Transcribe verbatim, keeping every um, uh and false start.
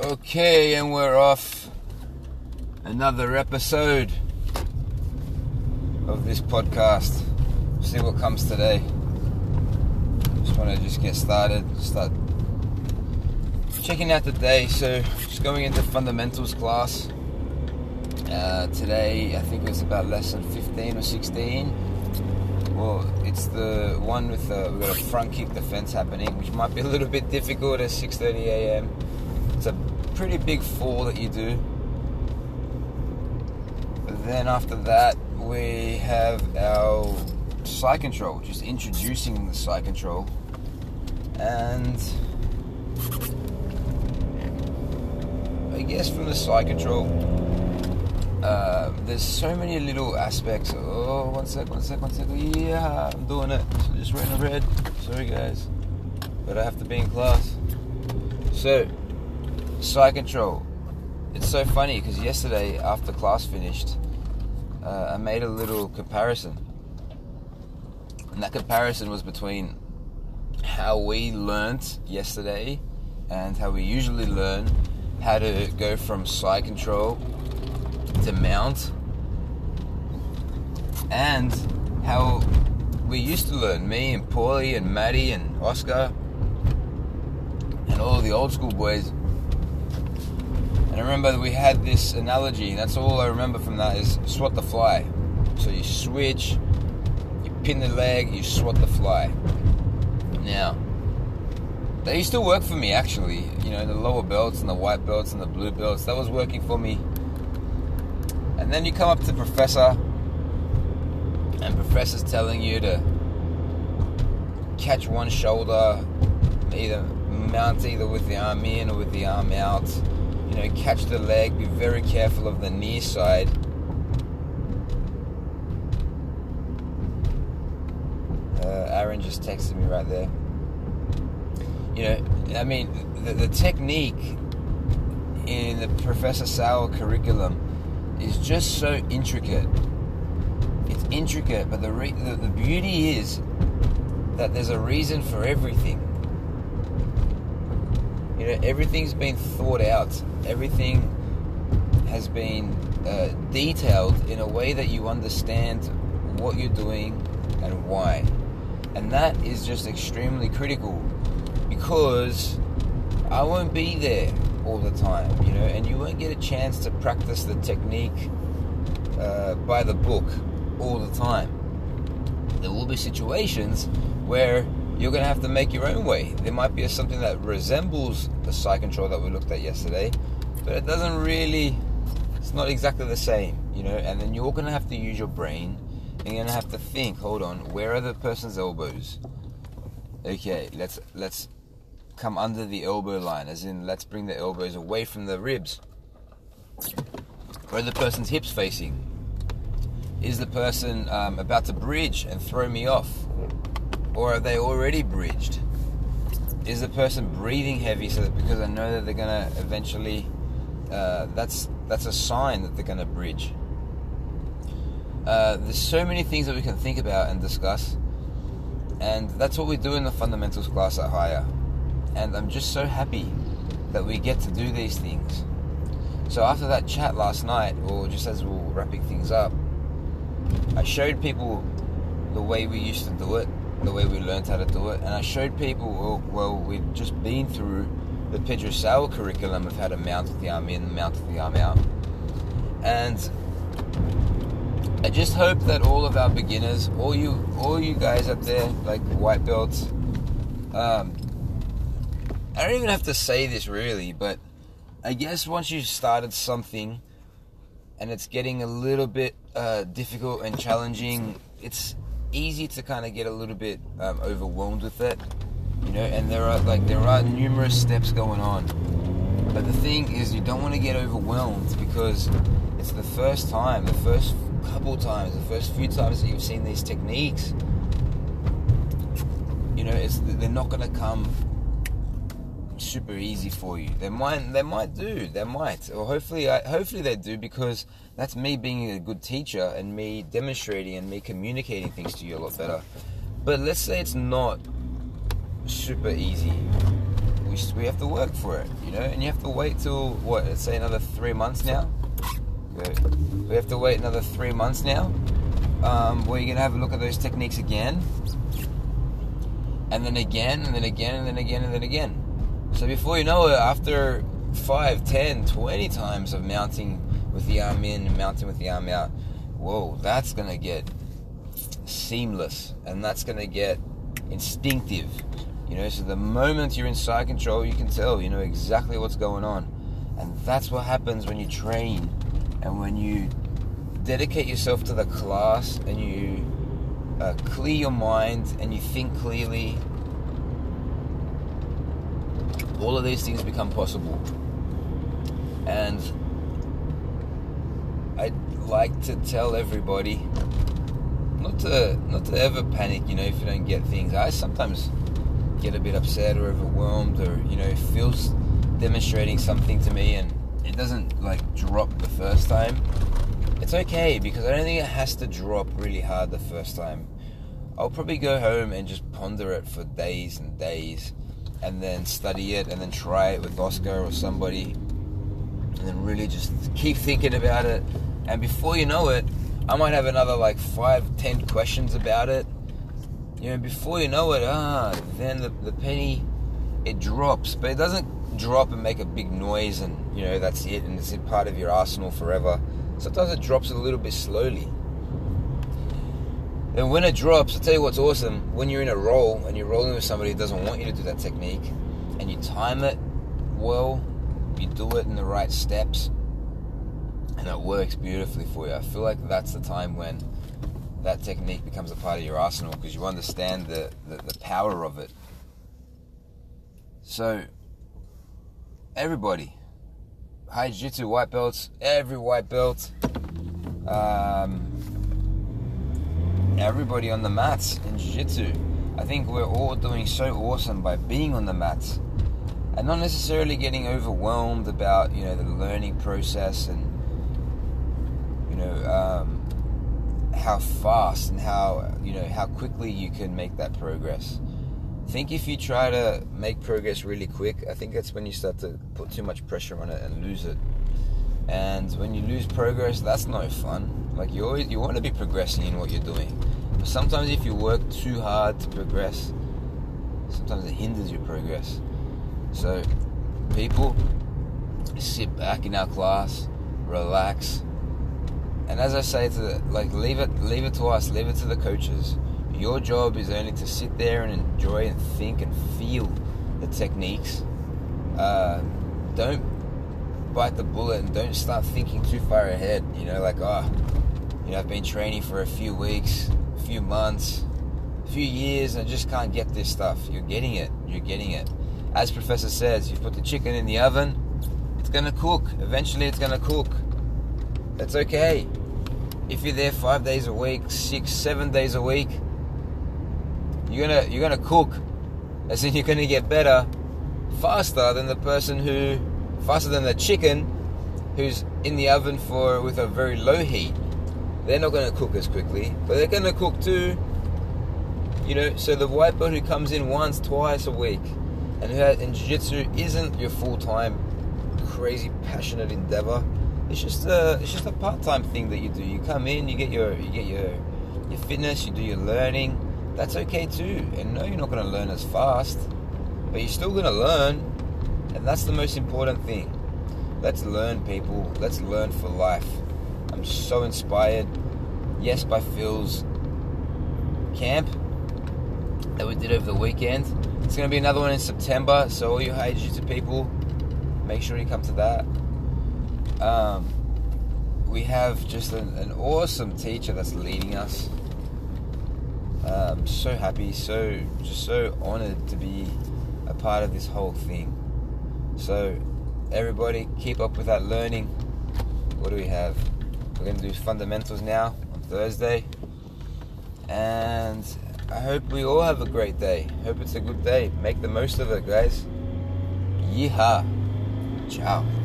Okay, and we're off. Another episode of this podcast. See what comes today. Just want to just get started, start checking out the day. So, just going into fundamentals class. Uh, today, I think it was about lesson fifteen or sixteen. Well, it's the one with the, we've got a front kick defense happening, which might be a little bit difficult at six thirty a.m. It's a pretty big fall that you do. But then after that, we have our side control, just introducing the side control. And I guess from the side control, uh, there's so many little aspects. Oh, one sec, one sec, one sec. Yeah, I'm doing it. So just running red. Sorry, guys. But I have to be in class. So, side control. It's so funny because yesterday after class finished, uh, I made a little comparison. And that comparison was between how we learnt yesterday and how we usually learn how to go from side control to mount, and how we used to learn, me and Paulie and Maddie and Oscar and all the old school boys. And I remember that we had this analogy, and that's all I remember from that is swat the fly. So you switch, you pin the leg, you swat the fly. Now, they used to work for me actually, you know, the lower belts and the white belts and the blue belts, that was working for me. And then you come up to Professor, and Professor's telling you to catch one shoulder, either mount either with the arm in or with the arm out. You know, catch the leg, be very careful of the near side. Uh, Aaron just texted me right there. You know, I mean, the, the technique in the Professor Sauer curriculum is just so intricate. It's intricate, but the, re- the the beauty is that there's a reason for everything. You know, everything's been thought out. Everything has been uh, detailed in a way that you understand what you're doing and why. And that is just extremely critical, because I won't be there all the time, you know, and you won't get a chance to practice the technique uh, by the book all the time. There will be situations where you're going to have to make your own way. There might be something that resembles the side control that we looked at yesterday, but it doesn't really, it's not exactly the same, you know, and then you're going to have to use your brain, and you're going to have to think, hold on, where are the person's elbows? Okay, let's, let's, come under the elbow line, as in let's bring the elbows away from the ribs. Where are the person's hips facing? Is the person um, about to bridge and throw me off? Or are they already bridged? Is the person breathing heavy so that because I know that they're going to eventually, uh, that's that's a sign that they're going to bridge. Uh, there's so many things that we can think about and discuss, and that's what we do in the fundamentals class at Higher. And I'm just so happy that we get to do these things. So after that chat last night, or just as we were wrapping things up, I showed people the way we used to do it, the way we learned how to do it, and I showed people, well, well we've just been through the Pedro Sauer curriculum of how to mount with the arm in, mount with the arm out. And I just hope that all of our beginners, all you, all you guys up there, like white belts, um, I don't even have to say this really, but I guess once you've started something and it's getting a little bit uh, difficult and challenging, it's easy to kind of get a little bit um, overwhelmed with it, you know, and there are like there are numerous steps going on. But the thing is, you don't want to get overwhelmed because it's the first time, the first couple times, the first few times that you've seen these techniques. You know, it's they're not going to come super easy for you. They might, they might do, they might, or hopefully, I, hopefully they do, because that's me being a good teacher and me demonstrating and me communicating things to you a lot better. But let's say it's not super easy. we, we have to work for it, you know, and you have to wait till, what, let's say another three months now. We have to wait another three months now, um, where you're going to have a look at those techniques again, and then again, and then again, and then again, and then again. So before you know it, after five, ten, twenty times of mounting with the arm in and mounting with the arm out, whoa, that's going to get seamless, and that's going to get instinctive. You know, so the moment you're in side control, you can tell, you know exactly what's going on. And that's what happens when you train and when you dedicate yourself to the class and you uh, clear your mind and you think clearly. All of these things become possible. And I'd like to tell everybody not to not to ever panic, you know, if you don't get things. I sometimes get a bit upset or overwhelmed, or, you know, feels demonstrating something to me and it doesn't like drop the first time. It's okay, because I don't think it has to drop really hard the first time. I'll probably go home and just ponder it for days and days, and then study it, and then try it with Oscar or somebody, and then really just keep thinking about it. And before you know it, I might have another like five, ten questions about it. You know, before you know it, ah, then the, the penny, it drops, but it doesn't drop and make a big noise and, you know, that's it, and it's a part of your arsenal forever. Sometimes it drops a little bit slowly. And when it drops, I'll tell you what's awesome, when you're in a roll and you're rolling with somebody who doesn't want you to do that technique, and you time it well, you do it in the right steps, and it works beautifully for you. I feel like that's the time when that technique becomes a part of your arsenal, because you understand the, the, the power of it. So, everybody, high jiu-jitsu white belts, every white belt, um, everybody on the mats in jiu-jitsu, I think we're all doing so awesome by being on the mats and not necessarily getting overwhelmed about, you know, the learning process and, you know, um, how fast and how, you know, how quickly you can make that progress. I think if you try to make progress really quick, I think that's when you start to put too much pressure on it and lose it. And when you lose progress, that's no fun. Like, you always, you want to be progressing in what you're doing. But sometimes if you work too hard to progress, sometimes it hinders your progress. So, people, sit back in our class, relax, and as I say to the, like, leave it, leave it to us, leave it to the coaches. Your job is only to sit there and enjoy and think and feel the techniques. Uh, don't bite the bullet and don't start thinking too far ahead. You know, like, oh, you know, I've been training for a few weeks, a few months, a few years, and I just can't get this stuff. You're getting it. You're getting it. As Professor says, you put the chicken in the oven, it's going to cook. Eventually it's going to cook. That's okay. If you're there five days a week, six, seven days a week, you're gonna you're gonna cook. As in, you're gonna get better faster than the person who, faster than the chicken who's in the oven for with a very low heat. They're not gonna cook as quickly, but they're gonna cook too. You know, so the white belt who comes in once, twice a week, and who has, and jiu-jitsu isn't your full-time, crazy, passionate endeavor. It's just a it's just a part-time thing that you do. You come in, you get your you get your your fitness, you do your learning. That's okay too. And no, you're not going to learn as fast, but you're still going to learn, and that's the most important thing. Let's learn, people. Let's learn for life. I'm so inspired. Yes, by Phil's camp that we did over the weekend. It's going to be another one in September, so all you high jiu-jitsu people, make sure you come to that. Um, we have just an, an awesome teacher that's leading us. Uh, I'm so happy, so just so honored to be a part of this whole thing. So, everybody, keep up with that learning. What do we have? We're going to do fundamentals now on Thursday, and I hope we all have a great day. Hope it's a good day. Make the most of it, guys. Yeehaw. Ciao.